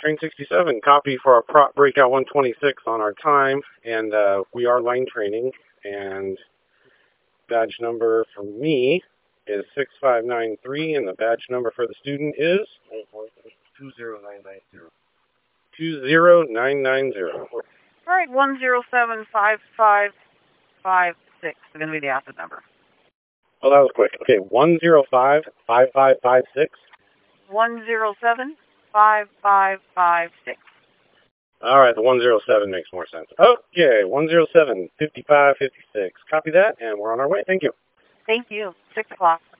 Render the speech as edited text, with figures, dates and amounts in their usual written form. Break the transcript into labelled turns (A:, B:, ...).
A: Train 67, copy for our prop breakout 126 on our time, and we are line training, and badge number for me is 6593, and the badge number for the student is
B: 20990.
A: 20990.
C: All right, 1075556 is going to be the acid number.
A: Oh, that was quick. Okay, 1055556.
C: 1075556.
A: All right, the 107 makes more sense. Okay, 1075556. Copy that, and we're on our way. Thank you.
C: Thank you. 6 o'clock.